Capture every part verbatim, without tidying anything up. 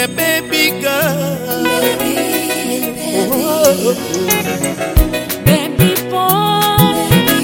baby girl. Baby, baby. Oh. Baby boy.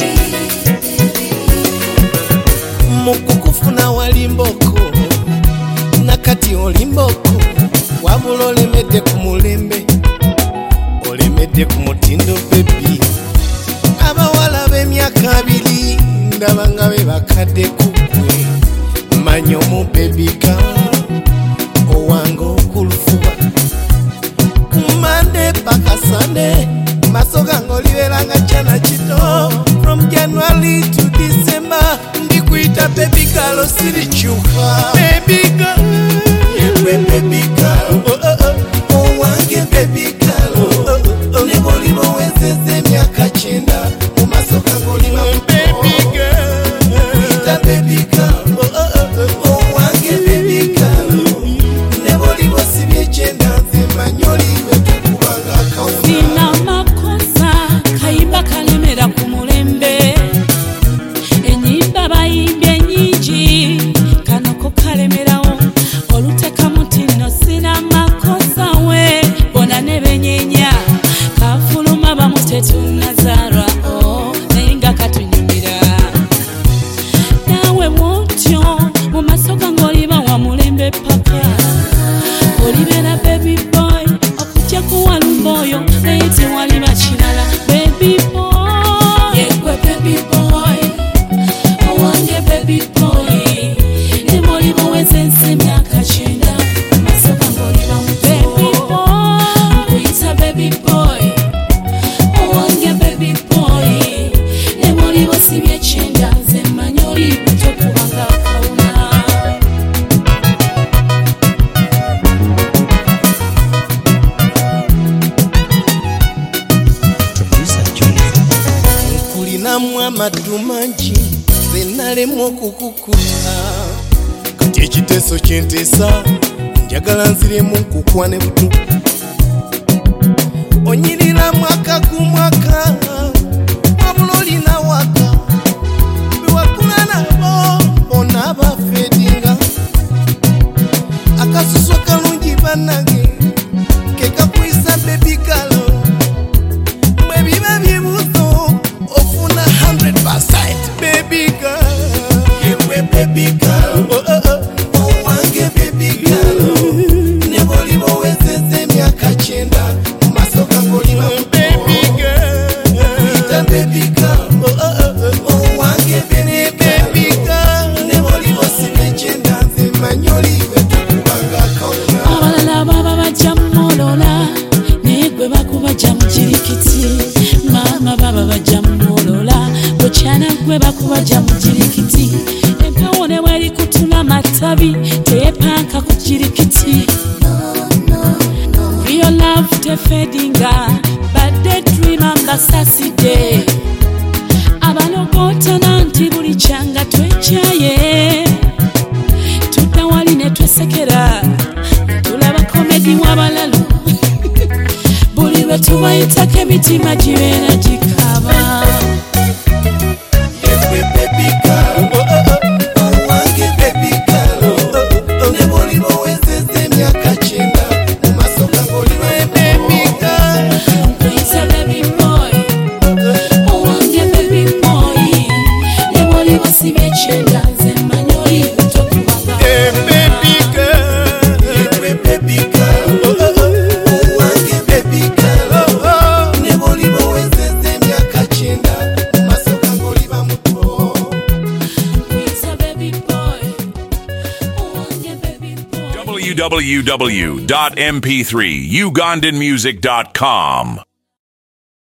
Mukukufuna walimboko nakati olimboko wabula olemedde ku mulembe olemedde ku mutindo baby. Abawala b'emyaka abiri ndaba nga be bakadde kugwe manyo mu baby girl owange okulufuba kumande paka Sunday maso gange oliberanga kyana kito from January to December ndikuita baby girl osirikyuka baby girl yewe baby girl oh, oh, oh. Owange baby girl oh, oh, oh. Nebolibo wezeze emyaka kyenda mu maso gange oliba baby girl kuita baby girl oh, oh, oh. Owange baby girl nebolibo sibye kyenda nze manyoliwe tukubanga akawuna Nina makosa kayimba kalemera ku mulembe enyimba bayimbye nyingi kanoko kalemerawo oluteka mutino sina makosa we bona nebenyenya kafuluma bamutetunazarwa oh, nayenga katunyumira nawe mwotyo mu maso gange oliba wa mulembe paka olibera baby boy okujja kuwalumba oyo naye tewaliba kirala baby boy yegwe baby boy owange baby boy nemoliba wezense emyaka kyenda amaso gange oliba mu baby boy nkuyita baby boy owange baby boy nemoliba osibye kyenda nze mmanyi oli buto kubanga akawuna nkulinamu amaddu mangi zenalemu okukukuta kati ekiteeso kyenteesa njagala nziremu nkukwa ne butu onyirira mwaka ku mwaka wabula olina waka bewakula nabo bona bafedinga akasusu akalungi bannange kekakuyisa baby girl mwe biba bibuzo ofuna one hundred percent baby girl yewe baby girl oh, oh, oh. Owange baby girl nebolibo wezeze emyaka kyenda mu maso gange oliba baby girl kuita baby girl oh, oh, oh. Owange baby girl nebolibo sibye kyenda nze mmanyi oliwe tukubanga akawuna abalala baba bajja mumolola naye gwe bakubajja mu kirikiti maama baba bajja mumolola bukyana gwe bakubajja mu kirikiti empewo ne bweri kutula matabi teyepanka ku kirikiti real love tefedinga badde dreama mbasaside abalogootana nti buli kyanga twekyaye tudda wali ne twesekera tulaba komedi w'abalalu buli lwe tubayitako emitima gibeera gikaba yewe baby girl oh, oh, oh. Owange baby girl oh, oh, oh. Nebolibo wezeze emyaka kyenda mu maso gange oliba baby girl nkuyita baby boy owange baby boy nebolibo sibye kyenda nze mmanyi oli buto kubanga hey baby girl yewe baby girl oh, oh, oh. Owange baby girl oh, oh. Nebolibo wezeze emyaka kyenda mu maso gange oliba muto nkuyita baby boy owange baby boy w w w dot m p three ugandan music dot com